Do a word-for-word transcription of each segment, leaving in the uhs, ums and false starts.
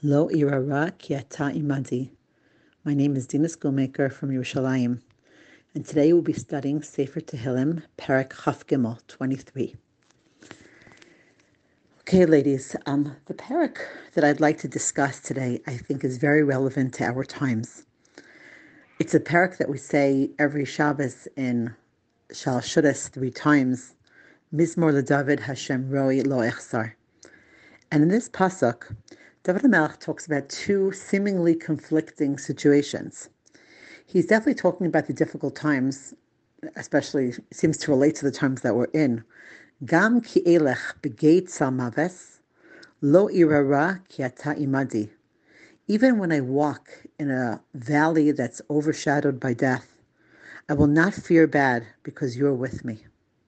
Lo irara ki ata imadi. My name is Dina Schoolmaker from Yerushalayim, and today we'll be studying Sefer Tehillim, Perek Chaf Gimel, twenty-three. Okay, ladies, um, the Perek that I'd like to discuss today, I think, is very relevant to our times. It's a Perek that we say every Shabbos in Shal Shudas three times, Mizmor LeDavid Hashem Roi Lo Echsar. And in this pasuk, David HaMelech talks about two seemingly conflicting situations. He's definitely talking about the difficult times, especially it seems to relate to the times that we're in. Gam ki elech begeit salmaves, lo irara ki ata imadi. Even when I walk in a valley that's overshadowed by death, I will not fear bad because you're with me.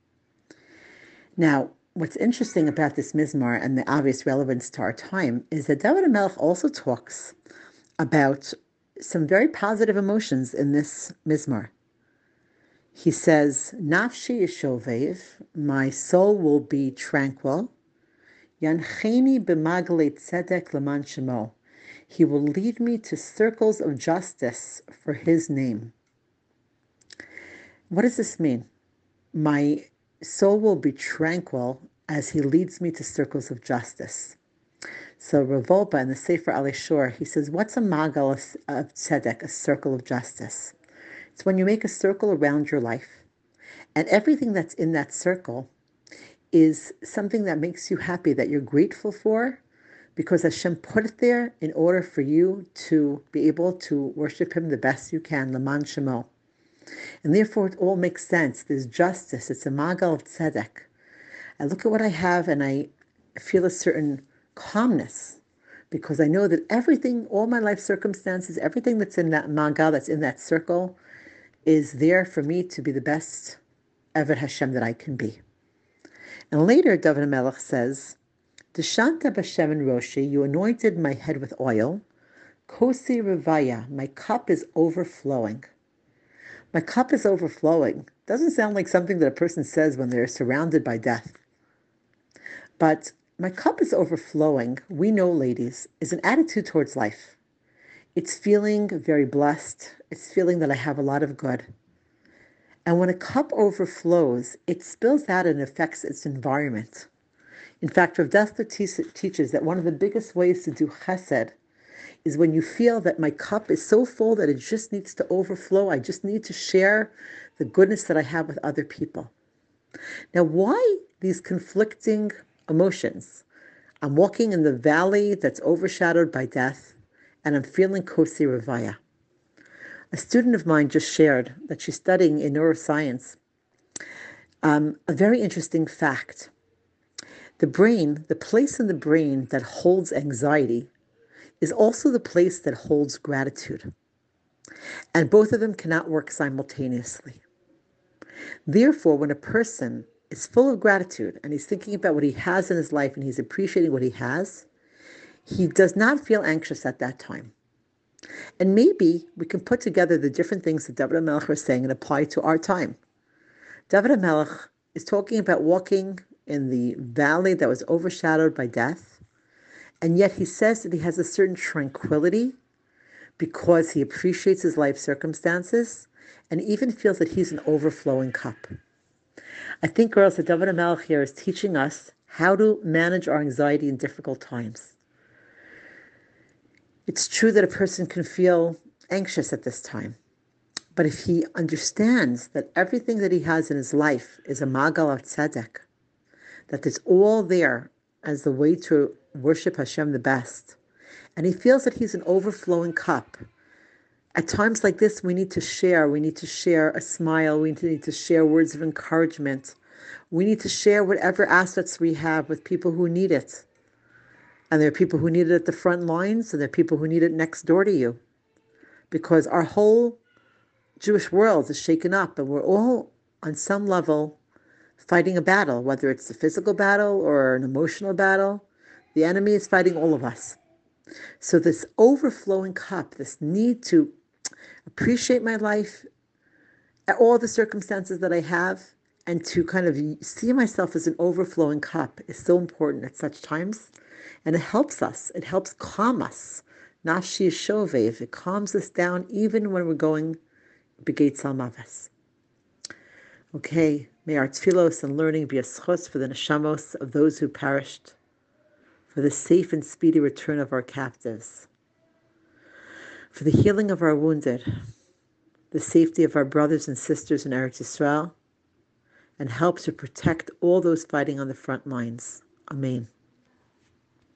Now, what's interesting about this Mizmar and the obvious relevance to our time is that David HaMelech also talks about some very positive emotions in this Mizmar. He says, Nafshi yishovev, my soul will be tranquil. Yancheni b'magle tzedek leman shemo. He will lead me to circles of justice for his name. What does this mean? My soul will be tranquil as he leads me to circles of justice. So Rav Wolbe in the Sefer Alei Shur, he says, what's a magal of tzedek, a circle of justice? It's when you make a circle around your life, and everything that's in that circle is something that makes you happy, that you're grateful for, because Hashem put it there in order for you to be able to worship Him the best you can, Leman Shemo. And therefore it all makes sense. There's justice. It's a magal of tzedek. I look at what I have and I feel a certain calmness because I know that everything, all my life circumstances, everything that's in that magal, that's in that circle, is there for me to be the best Eved Hashem that I can be. And later, David HaMelech says, Deshanta b'shemen roshi, you anointed my head with oil. Kosi revaya, my cup is overflowing. My cup is overflowing. Doesn't sound like something that a person says when they're surrounded by death. But my cup is overflowing, we know, ladies, is an attitude towards life. It's feeling very blessed. It's feeling that I have a lot of good. And when a cup overflows, it spills out and affects its environment. In fact, Rav Dessler te- teaches that one of the biggest ways to do chesed is when you feel that my cup is so full that it just needs to overflow. I just need to share the goodness that I have with other people. Now, why these conflicting emotions? I'm walking in the valley that's overshadowed by death, and I'm feeling kosi revaya. A student of mine just shared that she's studying in neuroscience um, a very interesting fact. The brain, the place in the brain that holds anxiety, is also the place that holds gratitude. And both of them cannot work simultaneously. Therefore, when a person is full of gratitude and he's thinking about what he has in his life and he's appreciating what he has, he does not feel anxious at that time. And maybe we can put together the different things that David HaMelech was saying and apply to our time. David HaMelech is talking about walking in the valley that was overshadowed by death, and yet he says that he has a certain tranquility because he appreciates his life circumstances and even feels that he's an overflowing cup. I think, girls, that David HaMelech here is teaching us how to manage our anxiety in difficult times. It's true that a person can feel anxious at this time, but if he understands that everything that he has in his life is a magal of tzedek, that it's all there as the way to worship Hashem the best, and he feels that he's an overflowing cup. At times like this, we need to share. We need to share a smile. We need to share words of encouragement. We need to share whatever assets we have with people who need it. And there are people who need it at the front lines, and there are people who need it next door to you. Because our whole Jewish world is shaken up, and we're all, on some level, fighting a battle, whether it's a physical battle or an emotional battle. The enemy is fighting all of us. So this overflowing cup, this need to appreciate my life, all the circumstances that I have, and to kind of see myself as an overflowing cup is so important at such times. And it helps us. It helps calm us. Nafshi shovev. It calms us down even when we're going begeit salmaves. Okay, may our tfilos and learning be a schos for the neshamos of those who perished, for the safe and speedy return of our captives, for the healing of our wounded, the safety of our brothers and sisters in Eretz Yisrael, and help to protect all those fighting on the front lines. Amen.